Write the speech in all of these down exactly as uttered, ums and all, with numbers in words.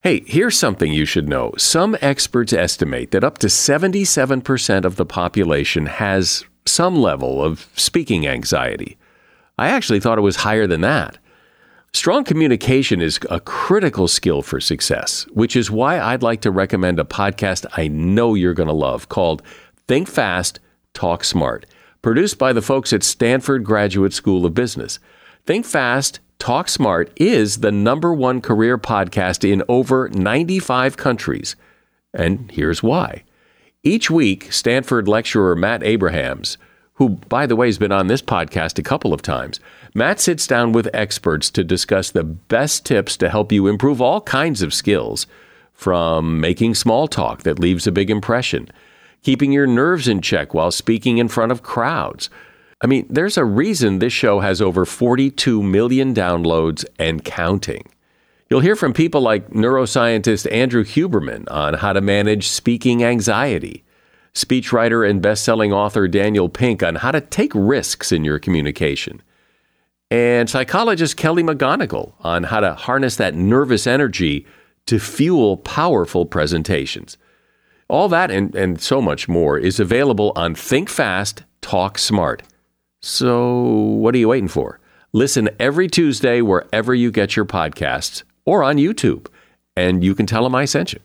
Hey, here's something you should know. Some experts estimate that up to seventy-seven percent of the population has some level of speaking anxiety. I actually thought it was higher than that. Strong communication is a critical skill for success, which is why I'd like to recommend a podcast I know you're going to love called Think Fast, Talk Smart, produced by the folks at Stanford Graduate School of Business. Think Fast, Talk Smart is the number one career podcast in over ninety-five countries. And here's why. Each week, Stanford lecturer Matt Abrahams, who, by the way, has been on this podcast a couple of times, Matt sits down with experts to discuss the best tips to help you improve all kinds of skills, from making small talk that leaves a big impression, keeping your nerves in check while speaking in front of crowds. I mean, there's a reason this show has over forty-two million downloads and counting. You'll hear from people like neuroscientist Andrew Huberman on how to manage speaking anxiety, speechwriter and best-selling author Daniel Pink on how to take risks in your communication, and psychologist Kelly McGonigal on how to harness that nervous energy to fuel powerful presentations. All that and, and so much more is available on Think Fast, Talk Smart. So what are you waiting for? Listen every Tuesday wherever you get your podcasts or on YouTube, and you can tell them I sent you.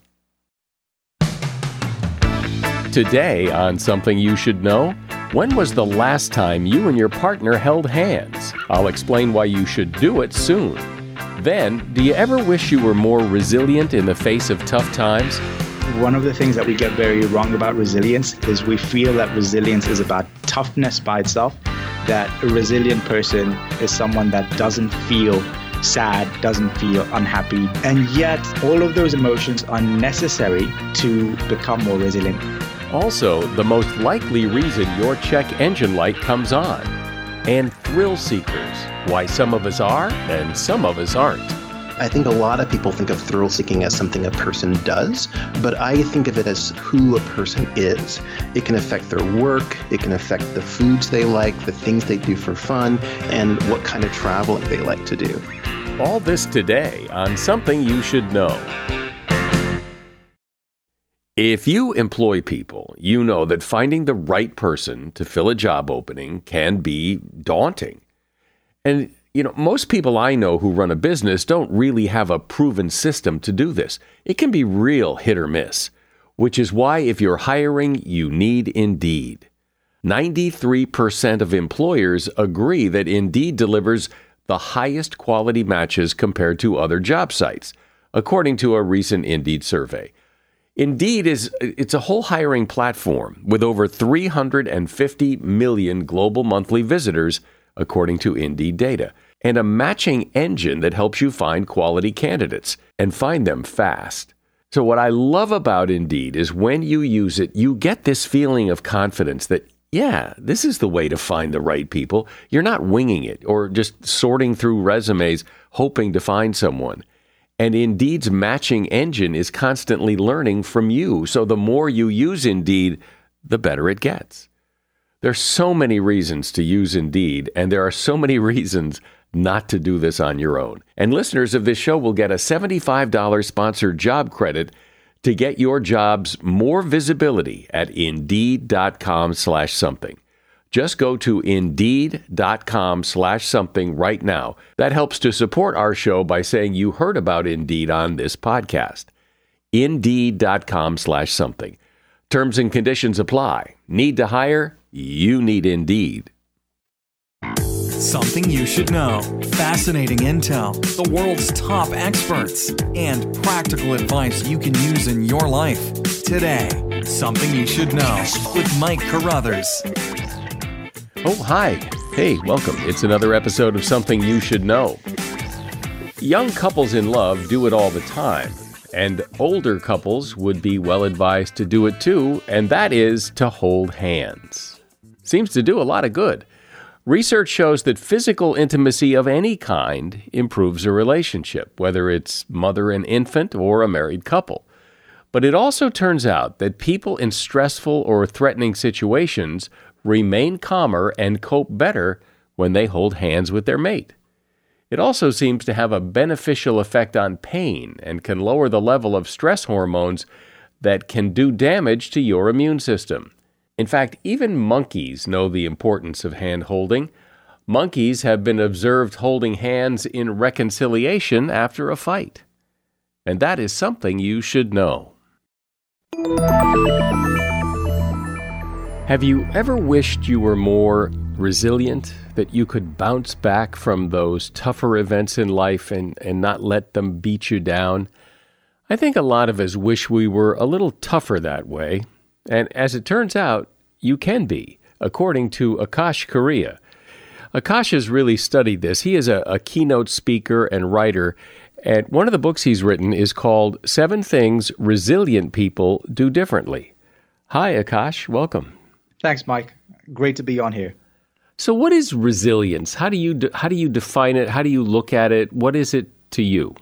Today on Something You Should Know, when was the last time you and your partner held hands? I'll explain why you should do it soon. Then, do you ever wish you were more resilient in the face of tough times? One of the things that we get very wrong about resilience is we feel that resilience is about toughness by itself, that a resilient person is someone that doesn't feel sad, doesn't feel unhappy, and yet all of those emotions are necessary to become more resilient. Also, the most likely reason your check engine light comes on. And thrill seekers, why some of us are and some of us aren't. I think a lot of people think of thrill seeking as something a person does, but I think of it as who a person is. It can affect their work, it can affect the foods they like, the things they do for fun, and what kind of traveling they like to do. All this today on Something You Should Know. If you employ people, you know that finding the right person to fill a job opening can be daunting. And you know, most people I know who run a business don't really have a proven system to do this. It can be real hit or miss, which is why if you're hiring, you need Indeed. ninety-three percent of employers agree that Indeed delivers the highest quality matches compared to other job sites, according to a recent Indeed survey. Indeed is it's a whole hiring platform with over three hundred fifty million global monthly visitors, according to Indeed data, and a matching engine that helps you find quality candidates and find them fast. So what I love about Indeed is when you use it, you get this feeling of confidence that, yeah, this is the way to find the right people. You're not winging it or just sorting through resumes hoping to find someone. And Indeed's matching engine is constantly learning from you. So the more you use Indeed, the better it gets. There's so many reasons to use Indeed, and there are so many reasons not to do this on your own. And listeners of this show will get a seventy-five dollars sponsored job credit to get your jobs more visibility at Indeed.com slash something. Just go to Indeed.com slash something right now. That helps to support our show by saying you heard about Indeed on this podcast. Indeed.com slash something. Terms and conditions apply. Need to hire? You need Indeed. Something you should know. Fascinating intel, the world's top experts, and practical advice you can use in your life. Today, Something You Should Know with Mike Carruthers. Oh, hi. Hey, welcome. It's another episode of Something You Should Know. Young couples in love do it all the time, and older couples would be well advised to do it too, and that is to hold hands. Seems to do a lot of good. Research shows that physical intimacy of any kind improves a relationship, whether it's mother and infant or a married couple. But it also turns out that people in stressful or threatening situations remain calmer and cope better when they hold hands with their mate. It also seems to have a beneficial effect on pain and can lower the level of stress hormones that can do damage to your immune system. In fact, even monkeys know the importance of hand holding. Monkeys have been observed holding hands in reconciliation after a fight. And that is something you should know. Have you ever wished you were more resilient, that you could bounce back from those tougher events in life and, and not let them beat you down? I think a lot of us wish we were a little tougher that way. And as it turns out, you can be, according to Akash Karia. Akash has really studied this. He is a, a keynote speaker and writer, and one of the books he's written is called Seven Things Resilient People Do Differently. Hi, Akash. Welcome. Thanks, Mike. Great to be on here. So what is resilience? How do you de- how do you define it? How do you look at it? What is it to you?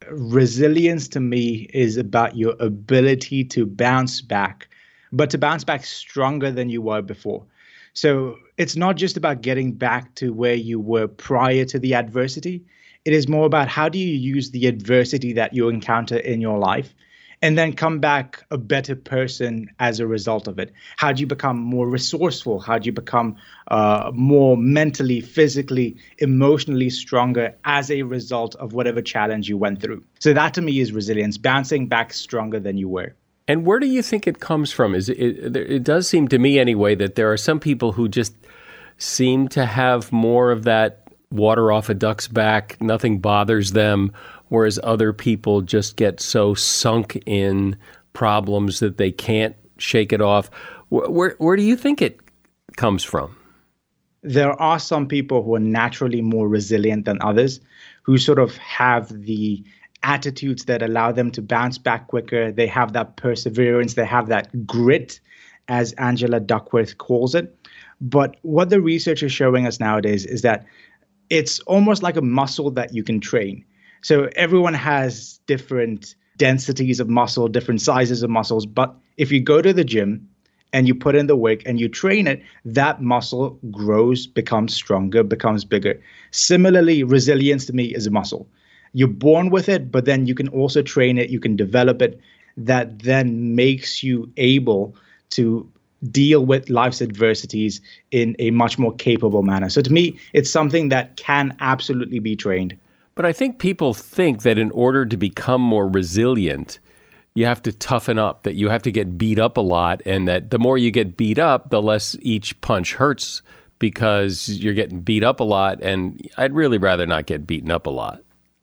Resilience to me is about your ability to bounce back, but to bounce back stronger than you were before. So it's not just about getting back to where you were prior to the adversity. It is more about how do you use the adversity that you encounter in your life and then come back a better person as a result of it. How do you become more resourceful? How do you become uh, more mentally, physically, emotionally stronger as a result of whatever challenge you went through? So that to me is resilience, bouncing back stronger than you were. And where do you think it comes from? Is it, it, it does seem to me anyway that there are some people who just seem to have more of that water off a duck's back, nothing bothers them, whereas other people just get so sunk in problems that they can't shake it off. Where, where, where do you think it comes from? There are some people who are naturally more resilient than others, who sort of have the attitudes that allow them to bounce back quicker. They have that perseverance. They have that grit, as Angela Duckworth calls it. But what the research is showing us nowadays is that it's almost like a muscle that you can train. So everyone has different densities of muscle, different sizes of muscles. But if you go to the gym and you put in the work and you train it, that muscle grows, becomes stronger, becomes bigger. Similarly, resilience to me is a muscle. You're born with it, but then you can also train it, you can develop it. That then makes you able to deal with life's adversities in a much more capable manner. So to me, it's something that can absolutely be trained. But I think people think that in order to become more resilient, you have to toughen up, that you have to get beat up a lot, and that the more you get beat up, the less each punch hurts because you're getting beat up a lot, and I'd really rather not get beaten up a lot.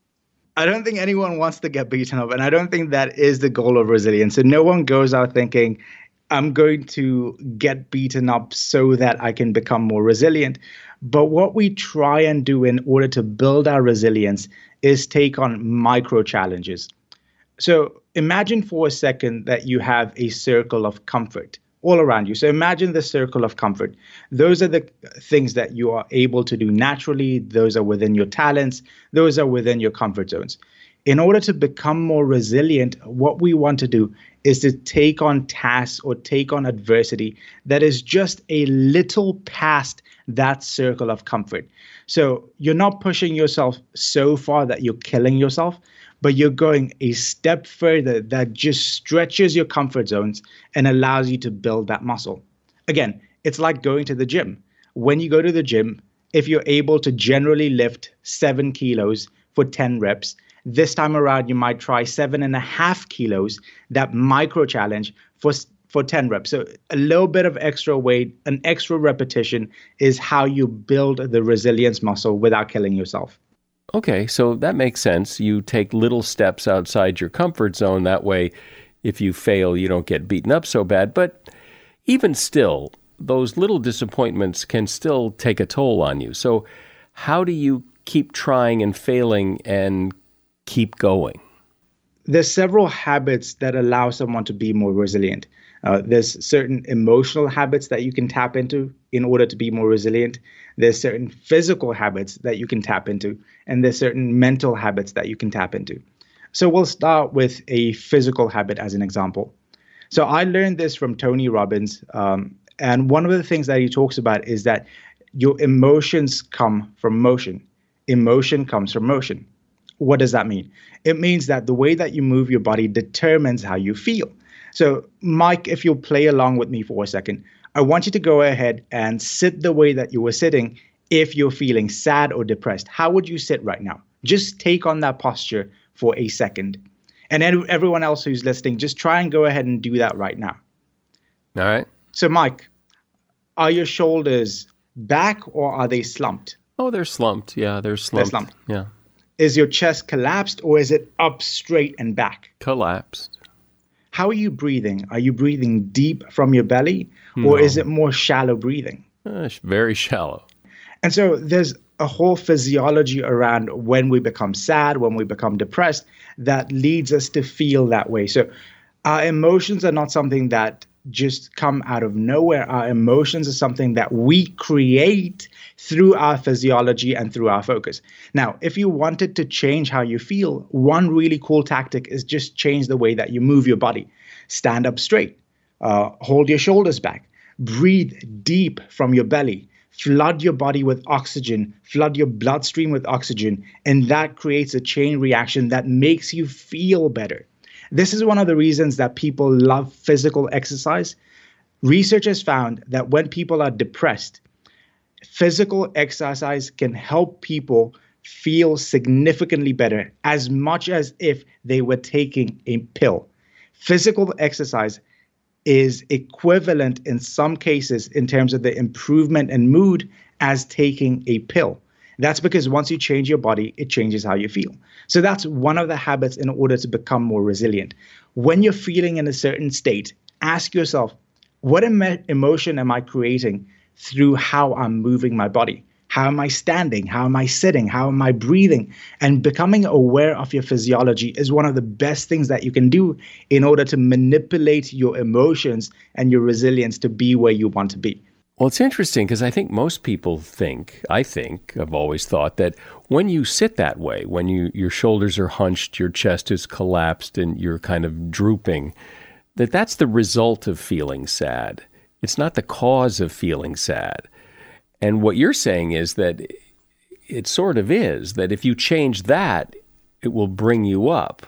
I don't think anyone wants to get beaten up, and I don't think that is the goal of resilience. So no one goes out thinking, I'm going to get beaten up so that I can become more resilient. But what we try and do in order to build our resilience is take on micro challenges. So imagine for a second that you have a circle of comfort all around you. So imagine the circle of comfort. Those are the things that you are able to do naturally. Those are within your talents. Those are within your comfort zones. In order to become more resilient, what we want to do is to take on tasks or take on adversity that is just a little past that circle of comfort. So you're not pushing yourself so far that you're killing yourself, but you're going a step further that just stretches your comfort zones and allows you to build that muscle. Again, it's like going to the gym. When you go to the gym, if you're able to generally lift seven kilos for ten reps, this time around, you might try seven and a half kilos, that micro challenge for, for ten reps. So a little bit of extra weight, an extra repetition is how you build the resilience muscle without killing yourself. Okay, so that makes sense. You take little steps outside your comfort zone. That way, if you fail, you don't get beaten up so bad. But even still, those little disappointments can still take a toll on you. So how do you keep trying and failing and keep going? There's several habits that allow someone to be more resilient. Uh, there's certain emotional habits that you can tap into in order to be more resilient. There's certain physical habits that you can tap into, and there's certain mental habits that you can tap into. So we'll start with a physical habit as an example. So I learned this from Tony Robbins, um, and one of the things that he talks about is that your emotions come from motion. emotion comes from motion. What does that mean? It means that the way that you move your body determines how you feel. So, Mike, if you'll play along with me for a second, I want you to go ahead and sit the way that you were sitting if you're feeling sad or depressed. How would you sit right now? Just take on that posture for a second. And then everyone else who's listening, just try and go ahead and do that right now. All right. So, Mike, are your shoulders back or are they slumped? Oh, they're slumped. Yeah, they're slumped. They're slumped. Yeah. Is your chest collapsed or is it up straight and back? Collapsed. How are you breathing? Are you breathing deep from your belly or No. is it more shallow breathing? Uh, very shallow. And so there's a whole physiology around when we become sad, when we become depressed, that leads us to feel that way. So our emotions are not something that just come out of nowhere. Our emotions are something that we create through our physiology and through our focus. Now, if you wanted to change how you feel, one really cool tactic is just change the way that you move your body. Stand up straight, uh, hold your shoulders back, breathe deep from your belly. Flood your body with oxygen, flood your bloodstream with oxygen, and that creates a chain reaction that makes you feel better. This is one of the reasons that people love physical exercise. Research has found that when people are depressed, physical exercise can help people feel significantly better, as much as if they were taking a pill. Physical exercise is equivalent in some cases in terms of the improvement in mood as taking a pill. That's because once you change your body, it changes how you feel. So that's one of the habits in order to become more resilient. When you're feeling in a certain state, ask yourself, what em- emotion am I creating through how I'm moving my body? How am I standing? How am I sitting? How am I breathing? And becoming aware of your physiology is one of the best things that you can do in order to manipulate your emotions and your resilience to be where you want to be. Well, it's interesting because I think most people think, I think, I've always thought that when you sit that way, when you your shoulders are hunched, your chest is collapsed, and you're kind of drooping, that that's the result of feeling sad. It's not the cause of feeling sad. And what you're saying is that it sort of is, that if you change that, it will bring you up.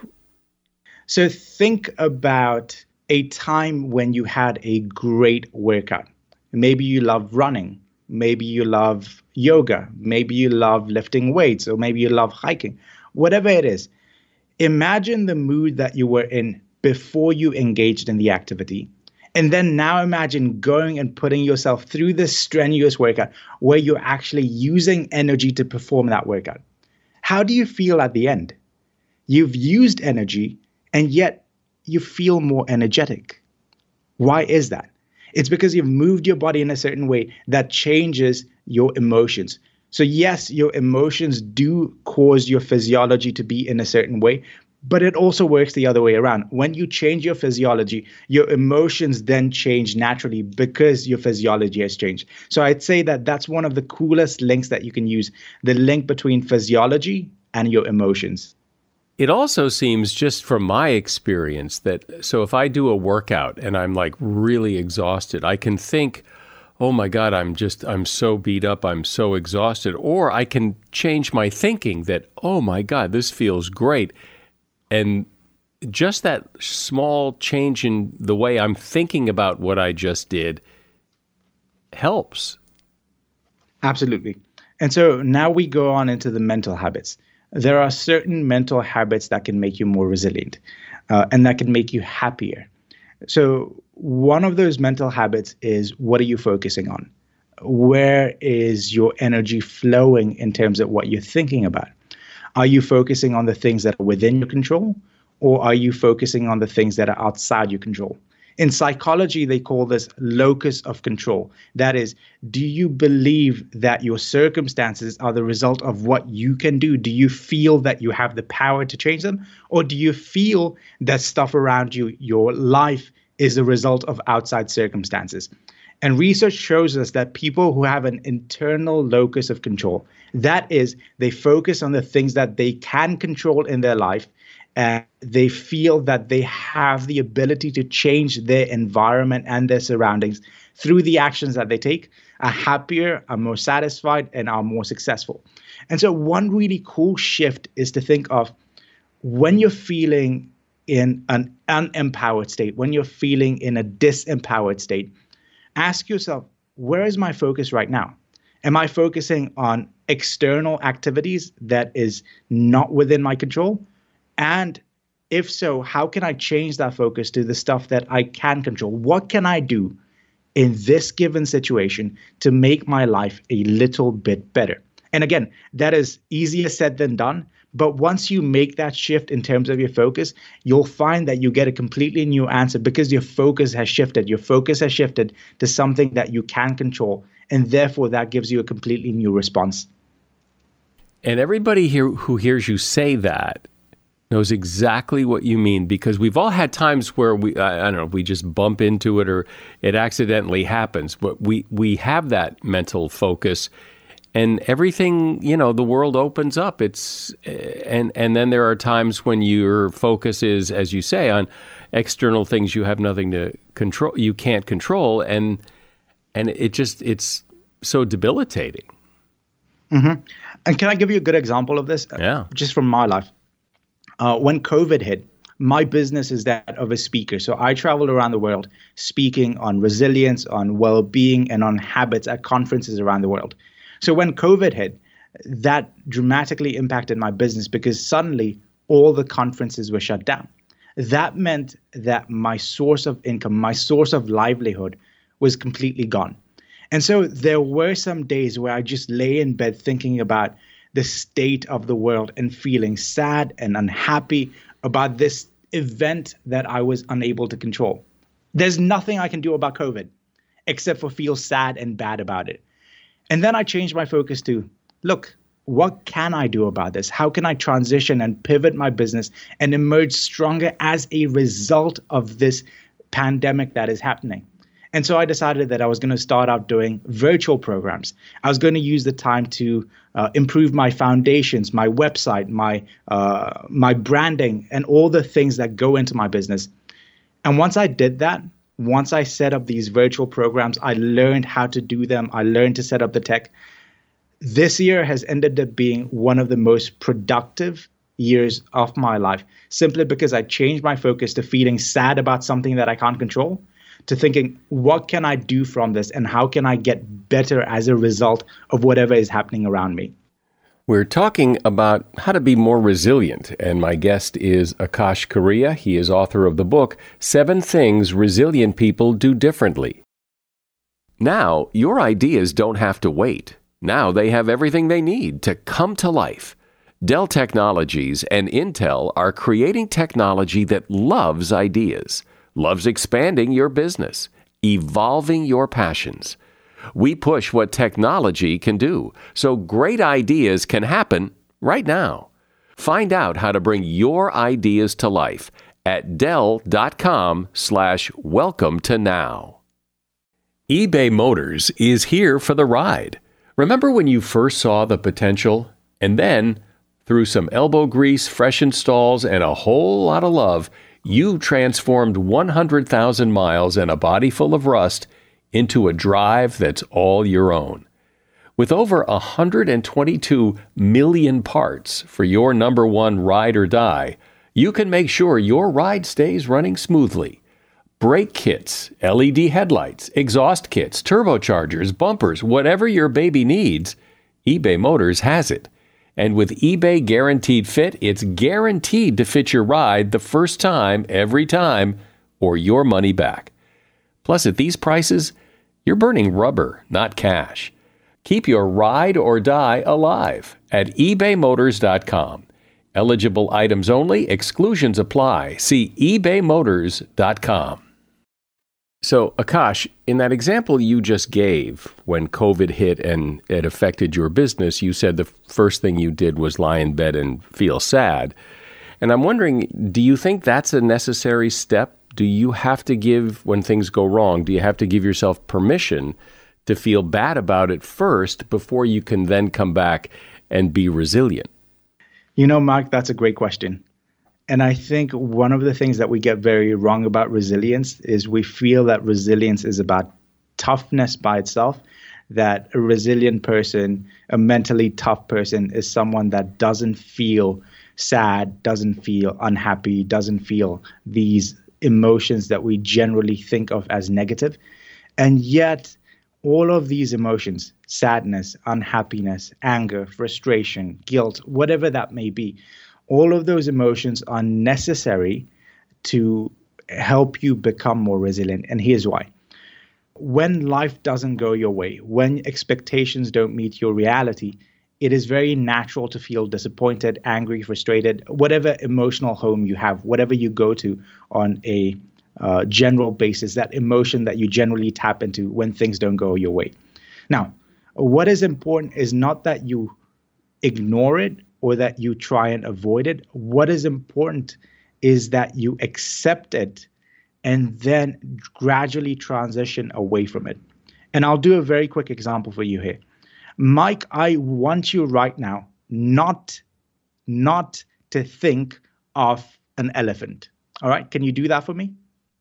So think about a time when you had a great workout. Maybe you love running. Maybe you love yoga. Maybe you love lifting weights, or maybe you love hiking. Whatever it is, imagine the mood that you were in before you engaged in the activity. And then now imagine going and putting yourself through this strenuous workout where you're actually using energy to perform that workout. How do you feel at the end? You've used energy, and yet you feel more energetic. Why is that? It's because you've moved your body in a certain way that changes your emotions. So yes, your emotions do cause your physiology to be in a certain way, but it also works the other way around. When you change your physiology, your emotions then change naturally because your physiology has changed. So I'd say that that's one of the coolest links that you can use, the link between physiology and your emotions. It also seems, just from my experience, that so if I do a workout and I'm like really exhausted, I can think, oh my God, I'm just, I'm so beat up, I'm so exhausted. Or I can change my thinking that, oh my God, this feels great. And just that small change in the way I'm thinking about what I just did helps. Absolutely. And so now we go on into the mental habits. There are certain mental habits that can make you more resilient uh, and that can make you happier. So one of those mental habits is, what are you focusing on? Where is your energy flowing in terms of what you're thinking about? Are you focusing on the things that are within your control, or are you focusing on the things that are outside your control? In psychology, they call this locus of control. That is, do you believe that your circumstances are the result of what you can do? Do you feel that you have the power to change them? Or do you feel that stuff around you, your life, is the result of outside circumstances? And research shows us that people who have an internal locus of control, that is, they focus on the things that they can control in their life, and they feel that they have the ability to change their environment and their surroundings through the actions that they take. are happier, are more satisfied, and are more successful. And so one really cool shift is to think of when you're feeling in an unempowered state, when you're feeling in a disempowered state, ask yourself, where is my focus right now? Am I focusing on external activities that is not within my control? And if so, how can I change that focus to the stuff that I can control? What can I do in this given situation to make my life a little bit better? And again, that is easier said than done. But once you make that shift in terms of your focus, you'll find that you get a completely new answer because your focus has shifted. Your focus has shifted to something that you can control. And therefore, that gives you a completely new response. And everybody here who hears you say that knows exactly what you mean, because we've all had times where we, I don't know, we just bump into it or it accidentally happens. But we, we have that mental focus. And everything, you know, the world opens up. It's and and then there are times when your focus is, as you say, on external things you have nothing to control, you can't control, and and it just it's so debilitating. Mm-hmm. And can I give you a good example of this? Yeah. Just from my life. Uh, when COVID hit, my business is that of a speaker. So I traveled around the world speaking on resilience, on well-being, and on habits at conferences around the world. So when COVID hit, that dramatically impacted my business because suddenly all the conferences were shut down. That meant that my source of income, my source of livelihood was completely gone. And so there were some days where I just lay in bed thinking about the state of the world and feeling sad and unhappy about this event that I was unable to control. There's nothing I can do about COVID except for feel sad and bad about it. And then I changed my focus to, look, what can I do about this? How can I transition and pivot my business and emerge stronger as a result of this pandemic that is happening? And so I decided that I was going to start out doing virtual programs. I was going to use the time to uh, improve my foundations, my website, my uh, my branding, and all the things that go into my business. And once I did that, once I set up these virtual programs, I learned how to do them. I learned to set up the tech. This year has ended up being one of the most productive years of my life, simply because I changed my focus to feeling sad about something that I can't control, to thinking, what can I do from this and how can I get better as a result of whatever is happening around me? We're talking about how to be more resilient, and my guest is Akash Karia. He is author of the book, Seven Things Resilient People Do Differently. Now, your ideas don't have to wait. Now they have everything they need to come to life. Dell Technologies and Intel are creating technology that loves ideas, loves expanding your business, evolving your passions. We push what technology can do, so great ideas can happen right now. Find out how to bring your ideas to life at Dell.com slash welcome to now. eBay Motors is here for the ride. Remember when you first saw the potential? And then, through some elbow grease, fresh installs, and a whole lot of love, you transformed one hundred thousand miles and a body full of rust into a drive that's all your own. With over one hundred twenty-two million parts for your number one ride or die, you can make sure your ride stays running smoothly. Brake kits, L E D headlights, exhaust kits, turbochargers, bumpers, whatever your baby needs, eBay Motors has it. And with eBay Guaranteed Fit, it's guaranteed to fit your ride the first time, every time, or your money back. Plus, at these prices, you're burning rubber, not cash. Keep your ride or die alive at ebay motors dot com. Eligible items only, exclusions apply. See ebay motors dot com. So, Akash, in that example you just gave, when COVID hit and it affected your business, you said the first thing you did was lie in bed and feel sad. And I'm wondering, do you think that's a necessary step? Do you have to give, when things go wrong, do you have to give yourself permission to feel bad about it first before you can then come back and be resilient? You know, Mark, that's a great question. And I think one of the things that we get very wrong about resilience is we feel that resilience is about toughness by itself, that a resilient person, a mentally tough person, is someone that doesn't feel sad, doesn't feel unhappy, doesn't feel these emotions that we generally think of as negative. And yet, all of these emotions, sadness, unhappiness, anger, frustration, guilt, whatever that may be, all of those emotions are necessary to help you become more resilient. And here's why. When life doesn't go your way, when expectations don't meet your reality, it is very natural to feel disappointed, angry, frustrated, whatever emotional home you have, whatever you go to on a uh, general basis, that emotion that you generally tap into when things don't go your way. Now, what is important is not that you ignore it or that you try and avoid it. What is important is that you accept it and then gradually transition away from it. And I'll do a very quick example for you here. Mike, I want you right now not, not to think of an elephant. All right, can you do that for me?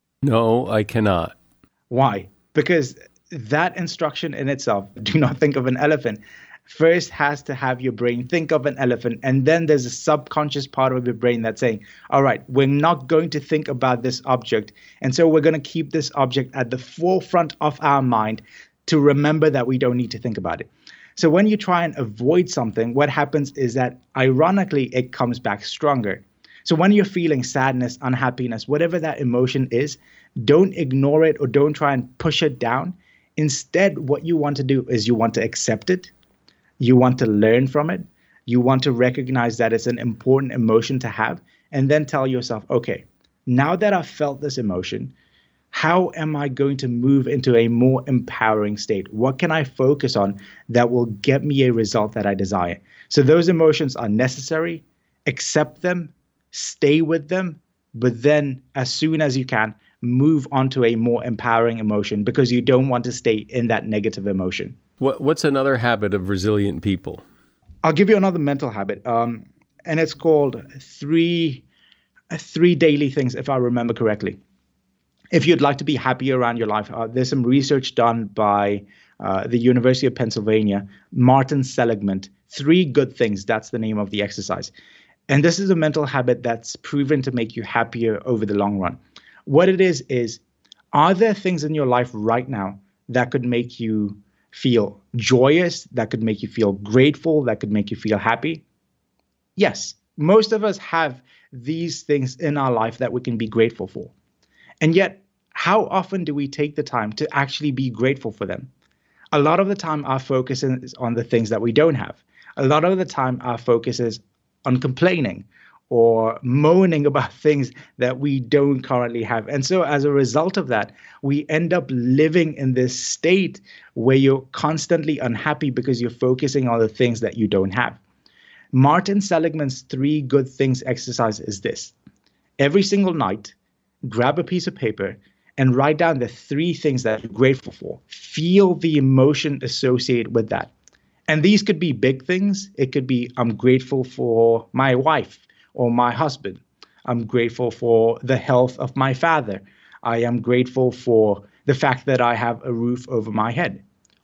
No, I cannot. Why? Because that instruction in itself, do not think of an elephant, first has to have your brain think of an elephant. And then there's a subconscious part of your brain that's saying, all right, we're not going to think about this object. And so we're going to keep this object at the forefront of our mind to remember that we don't need to think about it. So when you try and avoid something, what happens is that ironically, it comes back stronger. So when you're feeling sadness, unhappiness, whatever that emotion is, don't ignore it or don't try and push it down. Instead, what you want to do is you want to accept it. You want to learn from it. You want to recognize that it's an important emotion to have, and then tell yourself, okay, now that I've felt this emotion, how am I going to move into a more empowering state? What can I focus on that will get me a result that I desire? So those emotions are necessary. Accept them, stay with them, but then as soon as you can, move on to a more empowering emotion because you don't want to stay in that negative emotion. What, what's another habit of resilient people? I'll give you another mental habit, um, and it's called three, three daily things, if I remember correctly. If you'd like to be happier around your life, uh, there's some research done by uh, the University of Pennsylvania, Martin Seligman, Three Good Things, that's the name of the exercise. And this is a mental habit that's proven to make you happier over the long run. What it is, is are there things in your life right now that could make you feel joyous, that could make you feel grateful, that could make you feel happy? Yes, most of us have these things in our life that we can be grateful for. And yet, how often do we take the time to actually be grateful for them? A lot of the time, our focus is on the things that we don't have. A lot of the time, our focus is on complaining or moaning about things that we don't currently have. And so as a result of that, we end up living in this state where you're constantly unhappy because you're focusing on the things that you don't have. Martin Seligman's Three Good Things exercise is this. Every single night, grab a piece of paper and write down the three things that you're grateful for. Feel the emotion associated with that. And these could be big things. It could be, I'm grateful for my wife or my husband. I'm grateful for the health of my father. I am grateful for the fact that I have a roof over my head.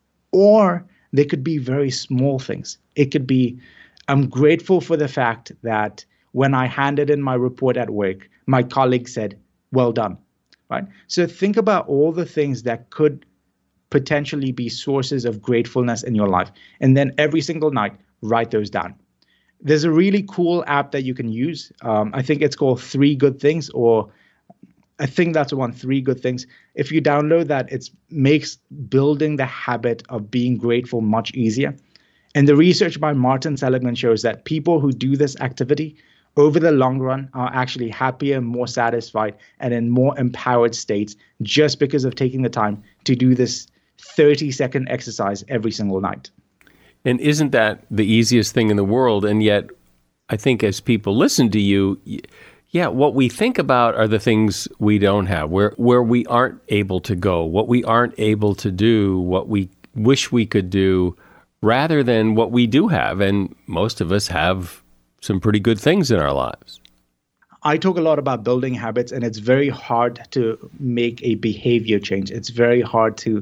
Or they could be very small things. It could be, I'm grateful for the fact that when I handed in my report at work, my colleague said, well done, right? So think about all the things that could potentially be sources of gratefulness in your life. And then every single night, write those down. There's a really cool app that you can use. Um, I think it's called Three Good Things, or I think that's the one, Three Good Things. If you download that, it makes building the habit of being grateful much easier. And the research by Martin Seligman shows that people who do this activity over the long run are actually happier, more satisfied, and in more empowered states just because of taking the time to do this thirty second exercise every single night. And isn't that the easiest thing in the world? And yet, I think as people listen to you, yeah, what we think about are the things we don't have, where where we aren't able to go, what we aren't able to do, what we wish we could do, rather than what we do have. And most of us have some pretty good things in our lives. I talk a lot about building habits, and it's very hard to make a behavior change. It's very hard to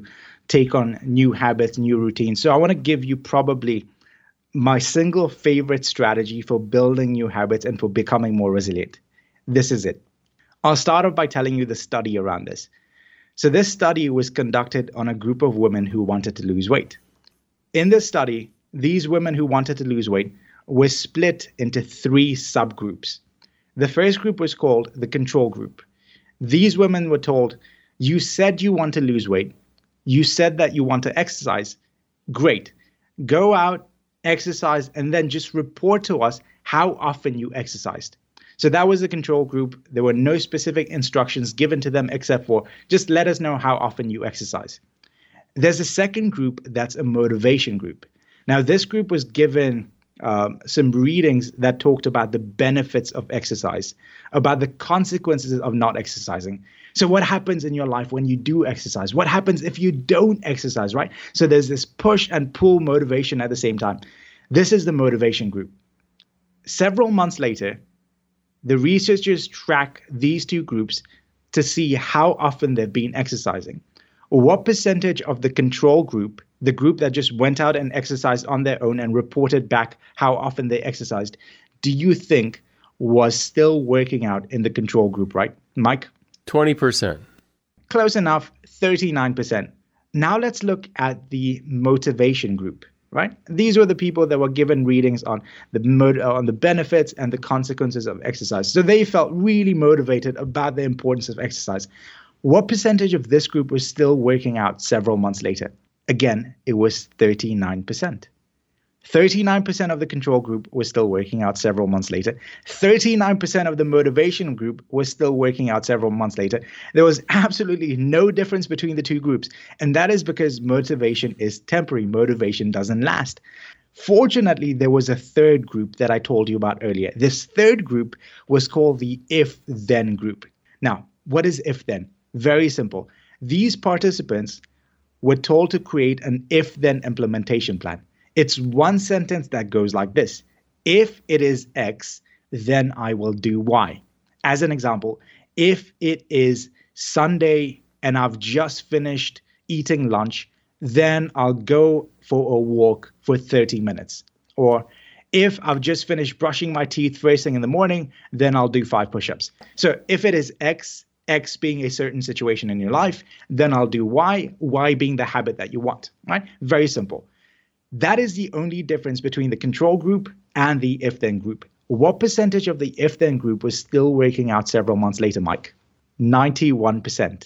take on new habits, new routines. So I want to give you probably my single favorite strategy for building new habits and for becoming more resilient. This is it. I'll start off by telling you the study around this. So this study was conducted on a group of women who wanted to lose weight. In this study, these women who wanted to lose weight were split into three subgroups. The first group was called the control group. These women were told, you said you want to lose weight. You said that you want to exercise. Great. Go out, exercise, and then just report to us how often you exercised. So that was the control group. There were no specific instructions given to them except for just let us know how often you exercise. There's a second group that's a motivation group. Now, this group was given um, some readings that talked about the benefits of exercise, about the consequences of not exercising. So what happens in your life when you do exercise? What happens if you don't exercise, right? So there's this push and pull motivation at the same time. This is the motivation group. Several months later, the researchers track these two groups to see how often they've been exercising. What percentage of the control group, the group that just went out and exercised on their own and reported back how often they exercised, do you think was still working out in the control group, right, Mike? twenty percent. Close enough, thirty-nine percent. Now let's look at the motivation group, right? These were the people that were given readings on the mo- on the benefits and the consequences of exercise. So they felt really motivated about the importance of exercise. What percentage of this group was still working out several months later? Again, it was thirty-nine percent. thirty-nine percent of the control group was still working out several months later. thirty-nine percent of the motivation group was still working out several months later. There was absolutely no difference between the two groups. And that is because motivation is temporary. Motivation doesn't last. Fortunately, there was a third group that I told you about earlier. This third group was called the if-then group. Now, what is if-then? Very simple. These participants were told to create an if-then implementation plan. It's one sentence that goes like this. If it is X, then I will do Y. As an example, if it is Sunday and I've just finished eating lunch, then I'll go for a walk for thirty minutes. Or if I've just finished brushing my teeth first thing in the morning, then I'll do five push-ups. So if it is X, X being a certain situation in your life, then I'll do Y, Y being the habit that you want, right? Very simple. That is the only difference between the control group and the if-then group. What percentage of the if-then group was still working out several months later, Mike? ninety-one percent.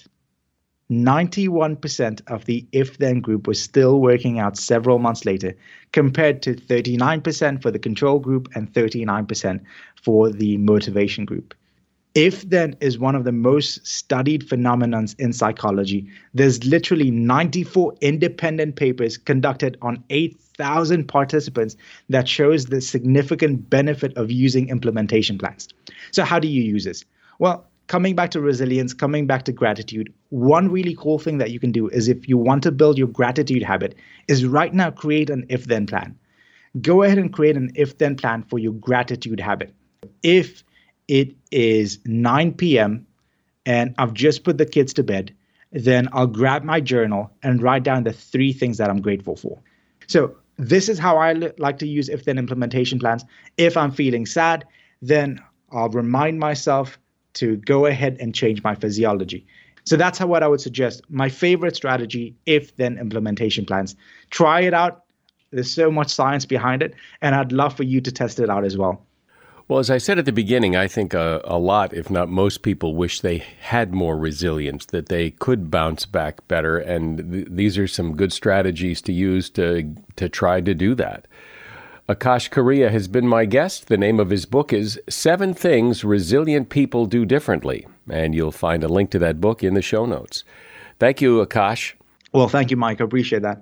ninety-one percent of the if-then group was still working out several months later, compared to thirty-nine percent for the control group and thirty-nine percent for the motivation group. If-then is one of the most studied phenomenons in psychology. There's literally ninety-four independent papers conducted on eight thousand participants that shows the significant benefit of using implementation plans. So how do you use this? Well, coming back to resilience, coming back to gratitude, one really cool thing that you can do is if you want to build your gratitude habit is right now create an if-then plan. Go ahead and create an if-then plan for your gratitude habit. If it is nine p.m. and I've just put the kids to bed, then I'll grab my journal and write down the three things that I'm grateful for. So this is how I li- like to use if-then implementation plans. If I'm feeling sad, then I'll remind myself to go ahead and change my physiology. So that's how what I would suggest. My favorite strategy, if-then implementation plans. Try it out. There's so much science behind it, and I'd love for you to test it out as well. Well, as I said at the beginning, I think a, a lot, if not most people, wish they had more resilience, that they could bounce back better. And th- these are some good strategies to use to to try to do that. Akash Karia has been my guest. The name of his book is Seven Things Resilient People Do Differently. And you'll find a link to that book in the show notes. Thank you, Akash. Well, thank you, Mike. I appreciate that.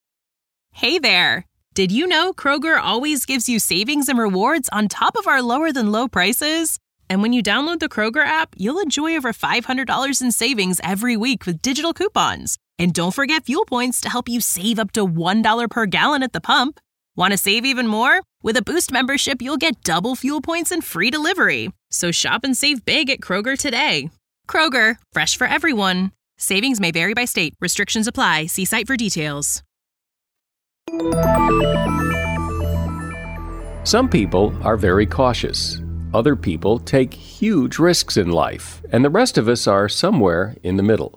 Hey there. Did you know Kroger always gives you savings and rewards on top of our lower than low prices? And when you download the Kroger app, you'll enjoy over five hundred dollars in savings every week with digital coupons. And don't forget fuel points to help you save up to one dollar per gallon at the pump. Want to save even more? With a Boost membership, you'll get double fuel points and free delivery. So shop and save big at Kroger today. Kroger, fresh for everyone. Savings may vary by state. Restrictions apply. See site for details. Some people are very cautious. Other people take huge risks in life, and the rest of us are somewhere in the middle.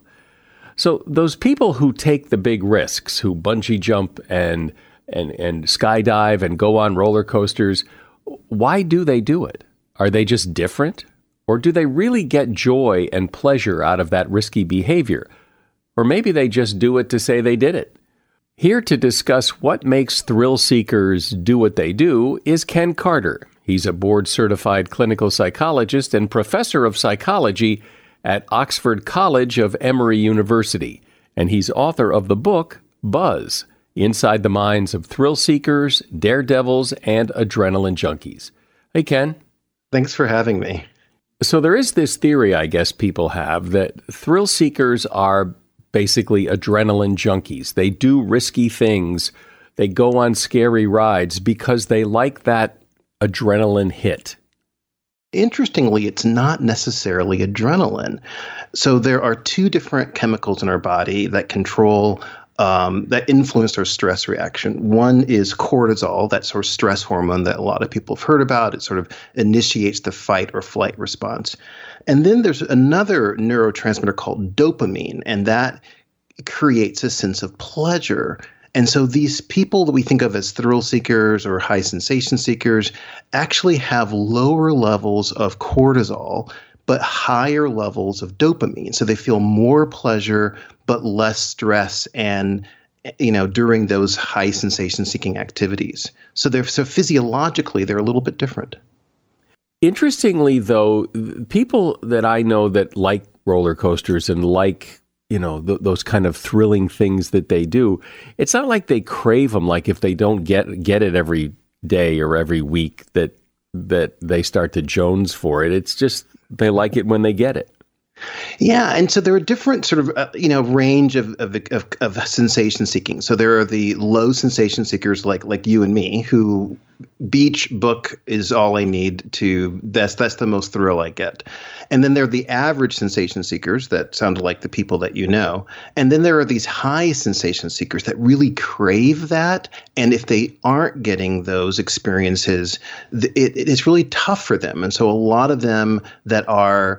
So those people who take the big risks, who bungee jump and and and skydive and go on roller coasters, why do they do it? Are they just different? Or do they really get joy and pleasure out of that risky behavior? Or maybe they just do it to say they did it. Here to discuss what makes thrill seekers do what they do is Ken Carter. He's a board-certified clinical psychologist and professor of psychology at Oxford College of Emory University. And he's author of the book, Buzz, Inside the Minds of Thrill Seekers, Daredevils, and Adrenaline Junkies. Hey, Ken. Thanks for having me. So there is this theory, I guess, people have that thrill seekers are basically adrenaline junkies. They do risky things. They go on scary rides because they like that adrenaline hit. Interestingly, it's not necessarily adrenaline. So there are two different chemicals in our body that control Um, that influence our stress reaction. One is cortisol, that sort of stress hormone that a lot of people have heard about. It sort of initiates the fight or flight response. And then there's another neurotransmitter called dopamine, and that creates a sense of pleasure. And so these people that we think of as thrill seekers or high sensation seekers actually have lower levels of cortisol, but higher levels of dopamine. So they feel more pleasure, but less stress, and you know, during those high sensation seeking activities. So they're so physiologically they're a little bit different. Interestingly, though, people that I know that like roller coasters and like, you know, th- those kind of thrilling things that they do, it's not like they crave them. Like if they don't get get it every day or every week, that that they start to Jones for it. It's just they like it when they get it. Yeah, and so there are different sort of, uh, you know, range of, of of of sensation seeking. So there are the low sensation seekers like like you and me, who beach book is all I need to, that's that's the most thrill I get. And then there are the average sensation seekers that sound like the people that you know. And then there are these high sensation seekers that really crave that. And if they aren't getting those experiences, it, it is really tough for them. And so a lot of them that are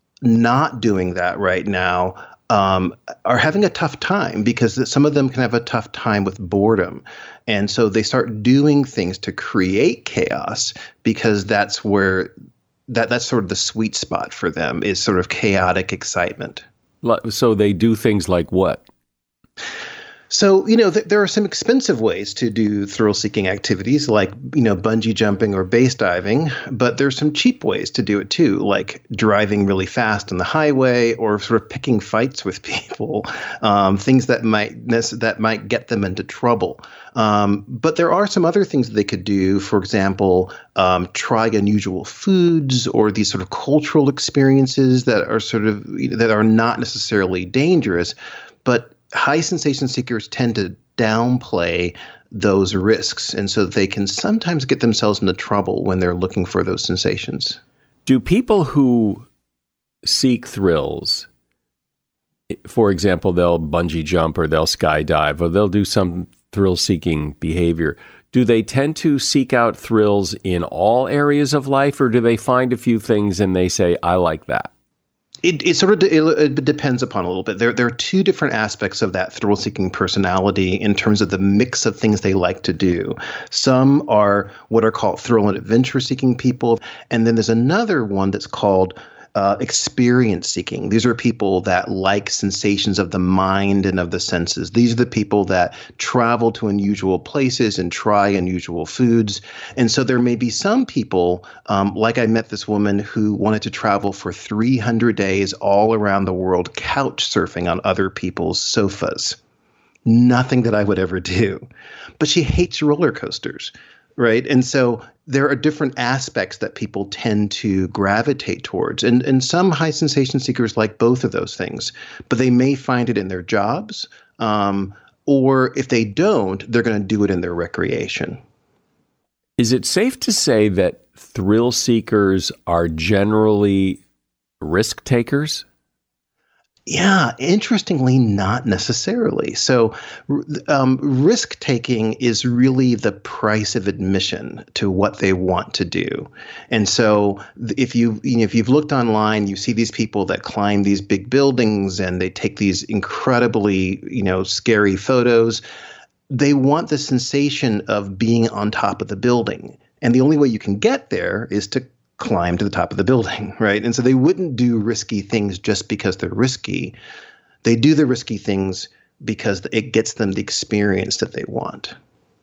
not doing that right now um, are having a tough time, because some of them can have a tough time with boredom. And so they start doing things to create chaos, because that's where that that's sort of the sweet spot for them, is sort of chaotic excitement. So they do things like what? So, you know, th- there are some expensive ways to do thrill-seeking activities like, you know, bungee jumping or base diving, but there's some cheap ways to do it too, like driving really fast on the highway or sort of picking fights with people, um, things that might that might get them into trouble. Um, but there are some other things that they could do. For example, um, try unusual foods or these sort of cultural experiences that are sort of, you know, that are not necessarily dangerous, but high sensation seekers tend to downplay those risks, and so they can sometimes get themselves into trouble when they're looking for those sensations. Do people who seek thrills, for example, they'll bungee jump or they'll skydive or they'll do some thrill-seeking behavior, do they tend to seek out thrills in all areas of life, or do they find a few things and they say, I like that? It, it sort of de- it depends upon a little bit. There, there are two different aspects of that thrill-seeking personality in terms of the mix of things they like to do. Some are what are called thrill and adventure-seeking people, and then there's another one that's called uh, experience-seeking. These are people that like sensations of the mind and of the senses. These are the people that travel to unusual places and try unusual foods. And so there may be some people, um, like I met this woman who wanted to travel for three hundred days all around the world, couch surfing on other people's sofas. Nothing that I would ever do. But she hates roller coasters. Right. And so there are different aspects that people tend to gravitate towards. And, and some high sensation seekers like both of those things, but they may find it in their jobs. Um, or if they don't, they're going to do it in their recreation. Is it safe to say that thrill seekers are generally risk takers? Yeah, interestingly, not necessarily. So, um, risk taking is really the price of admission to what they want to do. And so, if you, you know, if you've looked online, you see these people that climb these big buildings and they take these incredibly, you know, scary photos. They want the sensation of being on top of the building, and the only way you can get there is to climb to the top of the building, right? And so they wouldn't do risky things just because they're risky. They do the risky things because it gets them the experience that they want.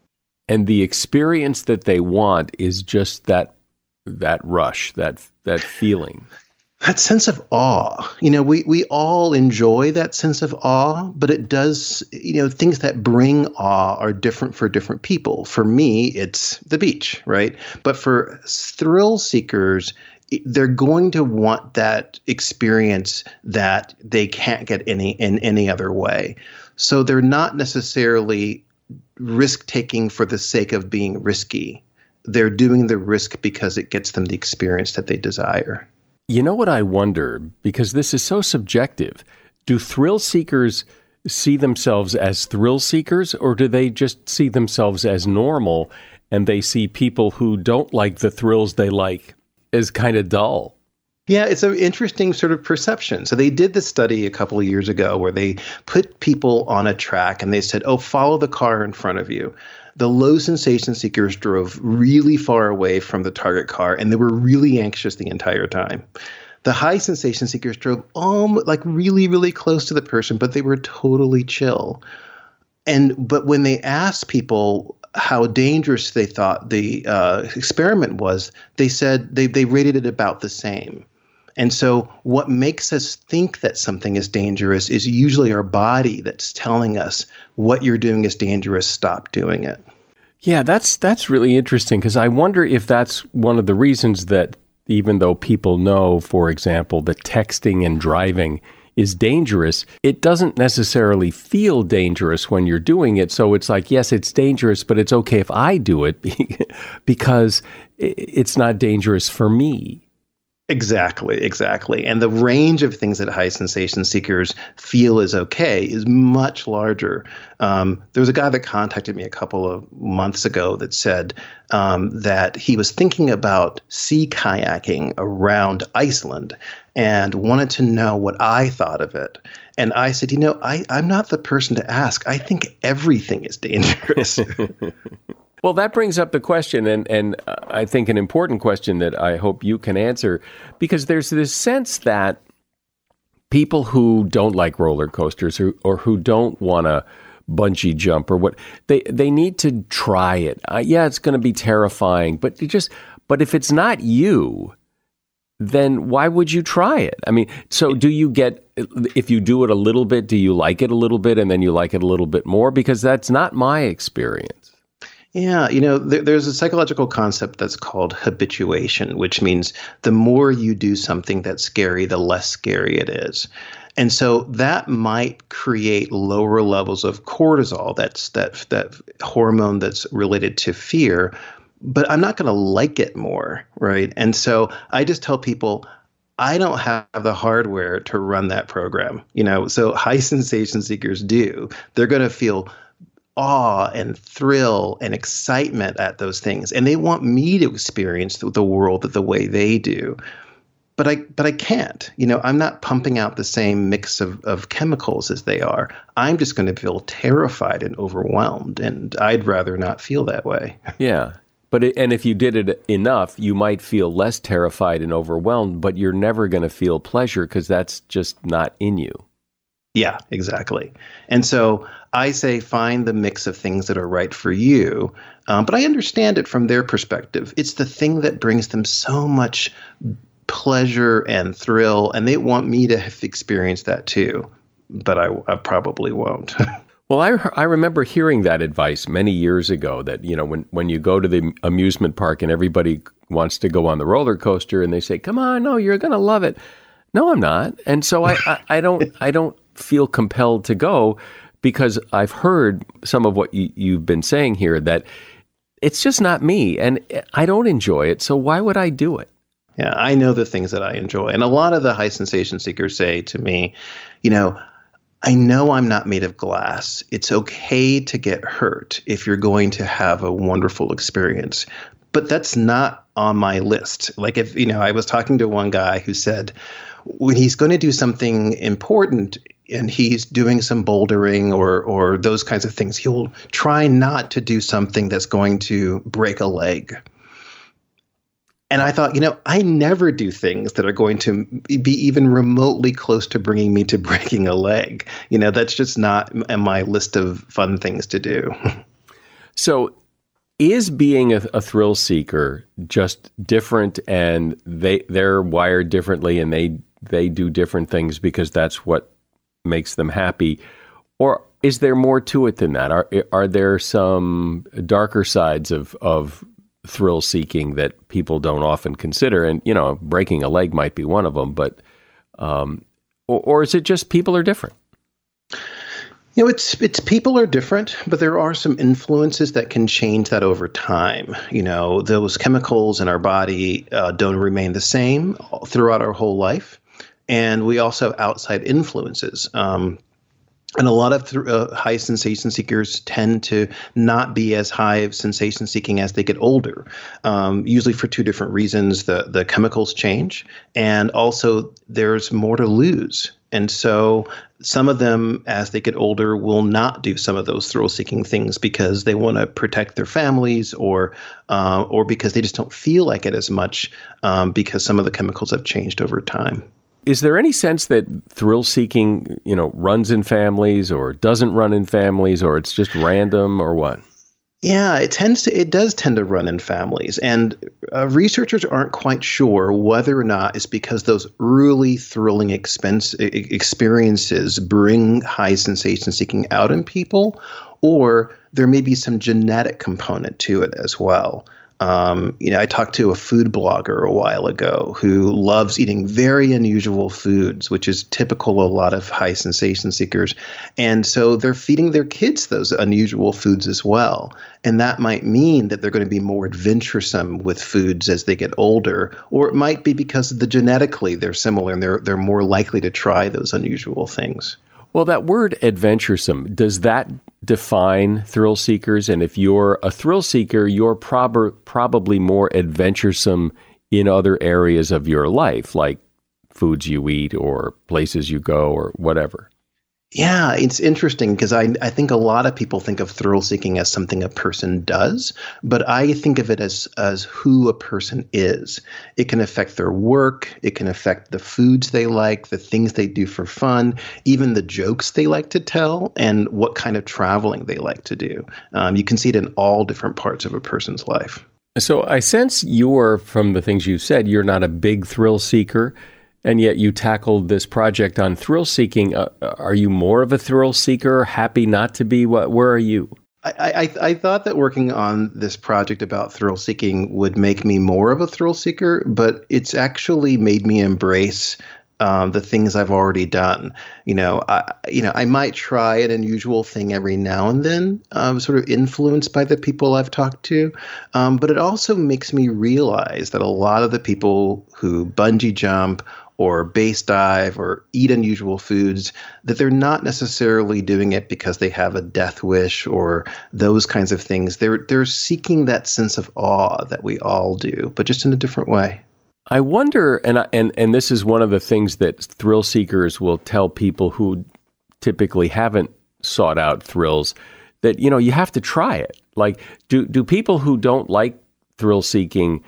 And the experience that they want is just that that rush, that that feeling. That sense of awe. You know, we, we all enjoy that sense of awe, but it does, you know, things that bring awe are different for different people. For me, it's the beach, right? But for thrill seekers, they're going to want that experience that they can't get any in any other way. So they're not necessarily risk-taking for the sake of being risky. They're doing the risk because it gets them the experience that they desire. You know what I wonder, because this is so subjective, do thrill seekers see themselves as thrill seekers, or do they just see themselves as normal and they see people who don't like the thrills they like as kind of dull? Yeah, it's an interesting sort of perception. So they did this study a couple of years ago where they put people on a track and they said, oh, follow the car in front of you. The low sensation seekers drove really far away from the target car, and they were really anxious the entire time. The high sensation seekers drove um, like really, really close to the person, but they were totally chill. And but when they asked people how dangerous they thought the uh, experiment was, they said they they rated it about the same. And so what makes us think that something is dangerous is usually our body that's telling us what you're doing is dangerous, stop doing it. Yeah, that's that's really interesting, because I wonder if that's one of the reasons that even though people know, for example, that texting and driving is dangerous, it doesn't necessarily feel dangerous when you're doing it. So it's like, yes, it's dangerous, but it's okay if I do it because it's not dangerous for me. Exactly, exactly. And the range of things that high sensation seekers feel is okay is much larger. Um, there was a guy that contacted me a couple of months ago that said um, that he was thinking about sea kayaking around Iceland and wanted to know what I thought of it. And I said, you know, I, I'm not the person to ask. I think everything is dangerous. Well, that brings up the question, and, and I think an important question that I hope you can answer, because there's this sense that people who don't like roller coasters or, or who don't want to bungee jump or what, they, they need to try it. Uh, yeah, it's going to be terrifying, but you just, but if it's not you, then why would you try it? I mean, so do you get, if you do it a little bit, do you like it a little bit and then you like it a little bit more? Because that's not my experience. Yeah, you know, there, there's a psychological concept that's called habituation, which means the more you do something that's scary, the less scary it is. And so that might create lower levels of cortisol, that's that that hormone that's related to fear, but I'm not going to like it more, right? And so I just tell people, I don't have the hardware to run that program, you know, so high sensation seekers do. They're going to feel awe and thrill and excitement at those things. And they want me to experience the, the world the way they do. But I but I can't. You know, I'm not pumping out the same mix of, of chemicals as they are. I'm just going to feel terrified and overwhelmed. And I'd rather not feel that way. Yeah. But it, and if you did it enough, you might feel less terrified and overwhelmed, but you're never going to feel pleasure because that's just not in you. Yeah, exactly. And so I say find the mix of things that are right for you. Um, but I understand it from their perspective. It's the thing that brings them so much pleasure and thrill, and they want me to have experienced that too. But I, I probably won't. Well, I I remember hearing that advice many years ago that, you know, when, when you go to the amusement park and everybody wants to go on the roller coaster and they say, come on, no, you're going to love it. No, I'm not. And so I, I, I don't I don't feel compelled to go because I've heard some of what you, you've been saying here, that it's just not me and I don't enjoy it. So why would I do it? Yeah, I know the things that I enjoy. And a lot of the high sensation seekers say to me, you know, I know I'm not made of glass. It's okay to get hurt if you're going to have a wonderful experience. But that's not on my list. Like if, you know, I was talking to one guy who said when he's going to do something important and he's doing some bouldering or or those kinds of things, he'll try not to do something that's going to break a leg. And I thought, you know, I never do things that are going to be even remotely close to bringing me to breaking a leg. You know, that's just not in my list of fun things to do. So is being a, a thrill seeker just different, and they, they're wired differently and they, they do different things because that's what makes them happy? Or is there more to it than that? Are, are there some darker sides of, of thrill seeking that people don't often consider? And, you know, breaking a leg might be one of them, but, um, or, or is it just people are different? You know, it's it's people are different, but there are some influences that can change that over time. You know, those chemicals in our body uh, don't remain the same throughout our whole life. And we also have outside influences. Um, And a lot of th- uh, high sensation seekers tend to not be as high of sensation seeking as they get older, um, usually for two different reasons. The, the chemicals change, and also there's more to lose. And so some of them, as they get older, will not do some of those thrill-seeking things because they want to protect their families, or uh, or because they just don't feel like it as much um, because some of the chemicals have changed over time. Is there any sense that thrill-seeking, you know, runs in families or doesn't run in families, or it's just random, or what? Yeah, it tends to. It does tend to run in families, and uh, researchers aren't quite sure whether or not it's because those really thrilling expense, experiences bring high sensation seeking out in people, or there may be some genetic component to it as well. Um, you know, I talked to a food blogger a while ago who loves eating very unusual foods, which is typical of a lot of high sensation seekers. And so they're feeding their kids those unusual foods as well. And that might mean that they're going to be more adventuresome with foods as they get older, or it might be because of the genetically they're similar and they're they're more likely to try those unusual things. Well, that word adventuresome, does that define thrill seekers? And if you're a thrill seeker, you're prob- probably more adventuresome in other areas of your life, like foods you eat or places you go or whatever. Yeah, it's interesting because I, I think a lot of people think of thrill seeking as something a person does, but I think of it as as who a person is. It can affect their work. It can affect the foods they like, the things they do for fun, even the jokes they like to tell, and what kind of traveling they like to do. Um, you can see it in all different parts of a person's life. So I sense you're, from the things you said, you're not a big thrill seeker. And yet you tackled this project on thrill seeking. Uh, are you more of a thrill seeker, happy not to be? What? Where are you? I, I, I thought that working on this project about thrill seeking would make me more of a thrill seeker, but it's actually made me embrace um, the things I've already done. You know, I, you know, I might try an unusual thing every now and then, um, sort of influenced by the people I've talked to. Um, but it also makes me realize that a lot of the people who bungee jump or base dive or eat unusual foods, that they're not necessarily doing it because they have a death wish or those kinds of things. They're they're seeking that sense of awe that we all do, but just in a different way. I wonder, and I, and and this is one of the things that thrill seekers will tell people who typically haven't sought out thrills, that, you know, you have to try it. Like, do do people who don't like thrill seeking,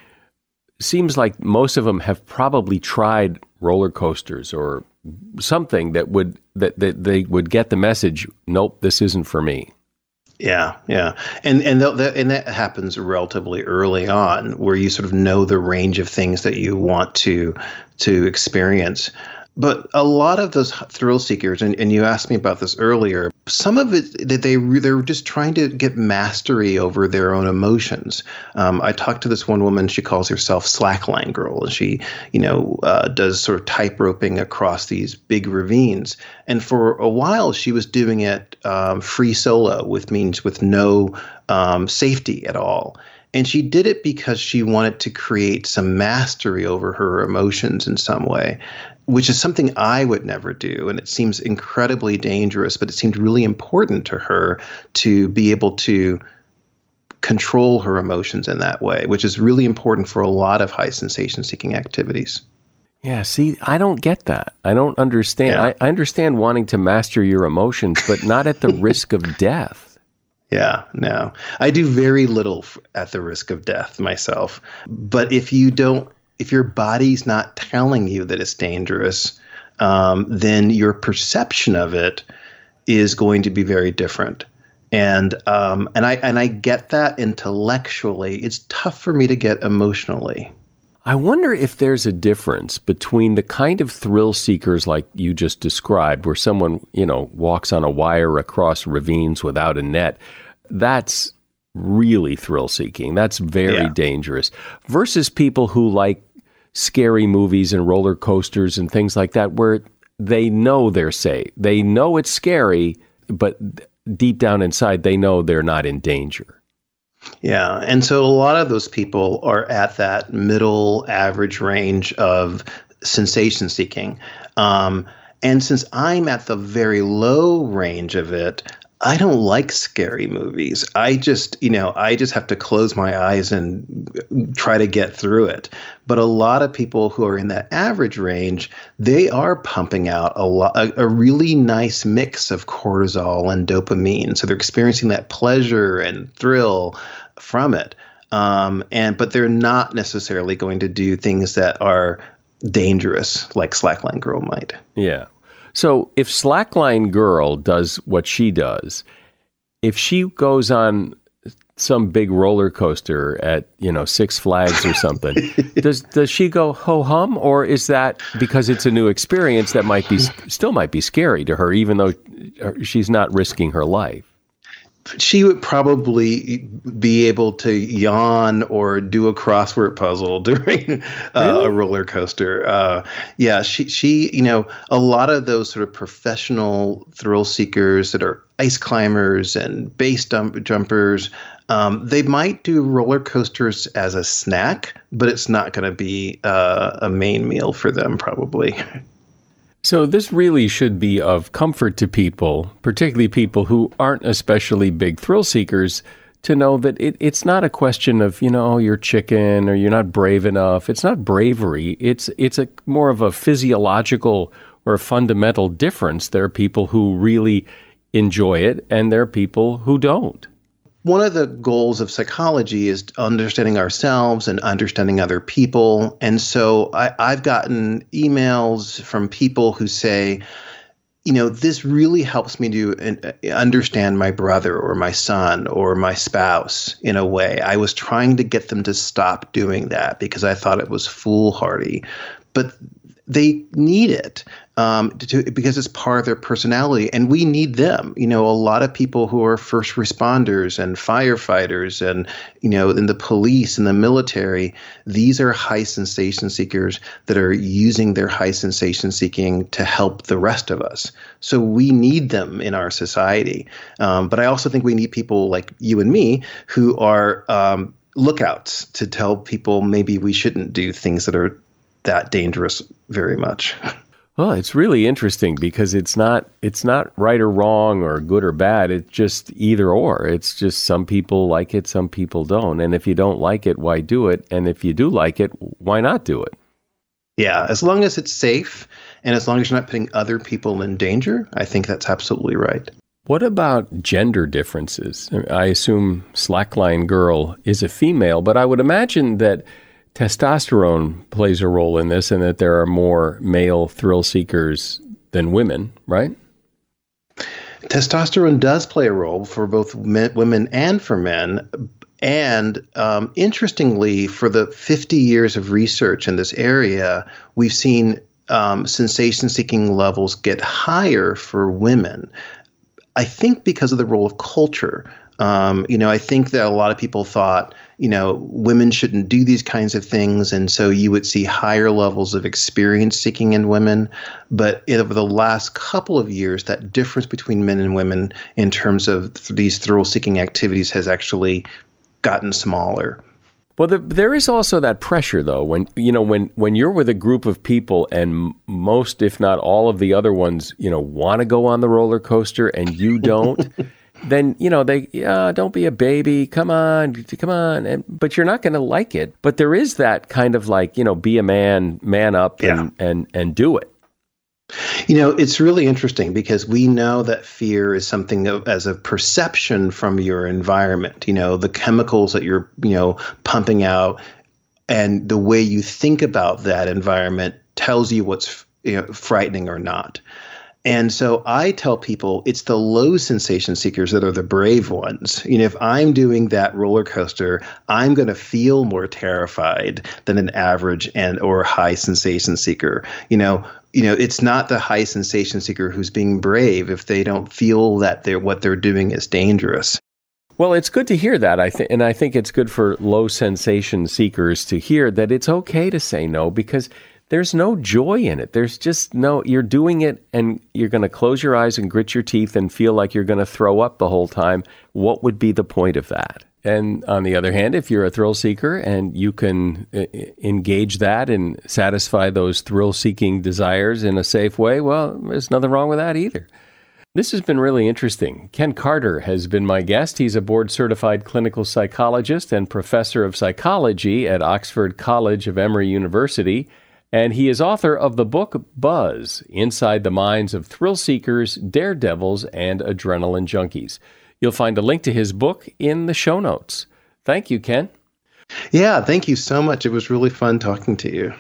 seems like most of them have probably tried roller coasters or something that would that, that they would get the message, nope, this isn't for me. Yeah, yeah, and and that and that happens relatively early on, where you sort of know the range of things that you want to to experience. But a lot of those thrill seekers, and, and you asked me about this earlier, some of it that they they're just trying to get mastery over their own emotions. Um, I talked to this one woman. She calls herself Slackline Girl, and she, you know, uh, does sort of tight roping across these big ravines. And for a while, she was doing it um, free solo, with means with no um, safety at all. And she did it because she wanted to create some mastery over her emotions in some way, which is something I would never do. And it seems incredibly dangerous, but it seemed really important to her to be able to control her emotions in that way, which is really important for a lot of high sensation-seeking activities. Yeah, see, I don't get that. I don't understand. Yeah. I, I understand wanting to master your emotions, but not at the risk of death. Yeah, no. I do very little f- at the risk of death myself. But if you don't, if your body's not telling you that it's dangerous, um, then your perception of it is going to be very different. And um, and I and I get that intellectually. It's tough for me to get emotionally. I wonder if there's a difference between the kind of thrill seekers like you just described, where someone, you know, walks on a wire across ravines without a net. That's really thrill seeking. That's very Yeah. dangerous. Versus people who like scary movies and roller coasters and things like that, where they know they're safe. They know it's scary, but deep down inside, they know they're not in danger. Yeah. And so a lot of those people are at that middle average range of sensation seeking. Um, and since I'm at the very low range of it, I don't like scary movies. I just, you know, I just have to close my eyes and try to get through it. But a lot of people who are in that average range, they are pumping out a lot, a, a really nice mix of cortisol and dopamine. So they're experiencing that pleasure and thrill from it. Um, and but they're not necessarily going to do things that are dangerous, like Slackline Girl might. Yeah. So if Slackline Girl does what she does, if she goes on some big roller coaster at, you know, Six Flags or something, does does she go ho hum, or is that because it's a new experience that might be still might be scary to her, even though she's not risking her life? She would probably be able to yawn or do a crossword puzzle during uh, Really? a roller coaster. Uh, yeah, she, she, you know, a lot of those sort of professional thrill seekers that are ice climbers and base dump jumpers, um, they might do roller coasters as a snack, but it's not going to be uh, a main meal for them, probably. So this really should be of comfort to people, particularly people who aren't especially big thrill seekers, to know that it, it's not a question of, you know, you're chicken or you're not brave enough. It's not bravery. It's it's a more of a physiological or a fundamental difference. There are people who really enjoy it, and there are people who don't. One of the goals of psychology is understanding ourselves and understanding other people. And so I, I've gotten emails from people who say, you know, this really helps me to understand my brother or my son or my spouse in a way. I was trying to get them to stop doing that because I thought it was foolhardy. But they need it um, to, because it's part of their personality, and we need them. You know, a lot of people who are first responders and firefighters and, you know, in the police and the military, these are high sensation seekers that are using their high sensation seeking to help the rest of us. So we need them in our society. Um, but I also think we need people like you and me who are um, lookouts to tell people maybe we shouldn't do things that are that dangerous very much. Well, it's really interesting because it's not it's not right or wrong or good or bad. It's just either or. It's just some people like it, some people don't. And if you don't like it, why do it? And if you do like it, why not do it? Yeah, as long as it's safe and as long as you're not putting other people in danger, I think that's absolutely right. What about gender differences? I assume Slackline Girl is a female, but I would imagine that testosterone plays a role in this and that there are more male thrill seekers than women, right? Testosterone does play a role for both men, women and for men. And um, interestingly, for the fifty years of research in this area, we've seen um, sensation-seeking levels get higher for women. I think because of the role of culture. Um, you know, I think that a lot of people thought, you know, women shouldn't do these kinds of things. And so you would see higher levels of experience seeking in women. But over the last couple of years, that difference between men and women in terms of th- these thrill seeking activities has actually gotten smaller. Well, the, there is also that pressure, though, when you know when when you're with a group of people and most, if not all, of the other ones, you know, want to go on the roller coaster and you don't. Then, you know, they, yeah, don't be a baby. Come on, come on. And, but you're not going to like it. But there is that kind of like, you know, be a man, man up and, yeah. and, and do it. You know, it's really interesting because we know that fear is something of, as a perception from your environment, you know, the chemicals that you're, you know, pumping out and the way you think about that environment tells you what's, you know, frightening or not. And so I tell people it's the low sensation seekers that are the brave ones. You know, if I'm doing that roller coaster, I'm going to feel more terrified than an average and or high sensation seeker. You know, you know, it's not the high sensation seeker who's being brave if they don't feel that they're what they're doing is dangerous. Well, it's good to hear that. I think, and I think it's good for low sensation seekers to hear that it's okay to say no because there's no joy in it. There's just no, you're doing it and you're going to close your eyes and grit your teeth and feel like you're going to throw up the whole time. What would be the point of that? And on the other hand, if you're a thrill seeker and you can engage that and satisfy those thrill-seeking desires in a safe way, well, there's nothing wrong with that either. This has been really interesting. Ken Carter has been my guest. He's a board-certified clinical psychologist and professor of psychology at Oxford College of Emory University. And he is author of the book Buzz, Inside the Minds of Thrill Seekers, Daredevils, and Adrenaline Junkies. You'll find a link to his book in the show notes. Thank you, Ken. Yeah, thank you so much. It was really fun talking to you.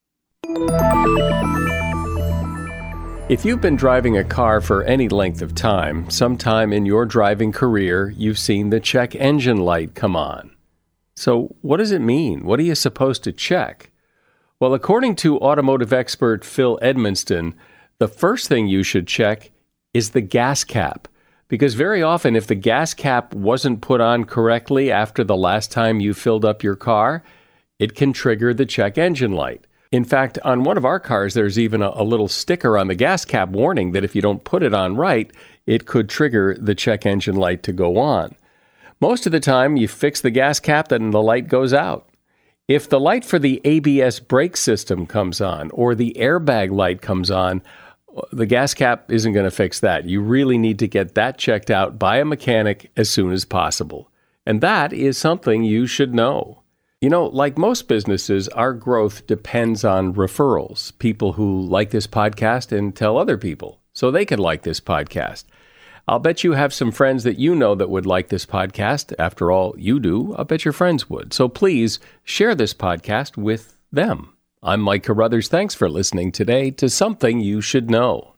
If you've been driving a car for any length of time, sometime in your driving career, you've seen the check engine light come on. So what does it mean? What are you supposed to check? Well, according to automotive expert Phil Edmonston, the first thing you should check is the gas cap. Because very often, if the gas cap wasn't put on correctly after the last time you filled up your car, it can trigger the check engine light. In fact, on one of our cars, there's even a, a little sticker on the gas cap warning that if you don't put it on right, it could trigger the check engine light to go on. Most of the time, you fix the gas cap and the light goes out. If the light for the A B S brake system comes on or the airbag light comes on, the gas cap isn't going to fix that. You really need to get that checked out by a mechanic as soon as possible. And that is something you should know. You know, like most businesses, our growth depends on referrals, people who like this podcast and tell other people so they can like this podcast. I'll bet you have some friends that you know that would like this podcast. After all, you do. I'll bet your friends would. So please share this podcast with them. I'm Mike Carruthers. Thanks for listening today to Something You Should Know.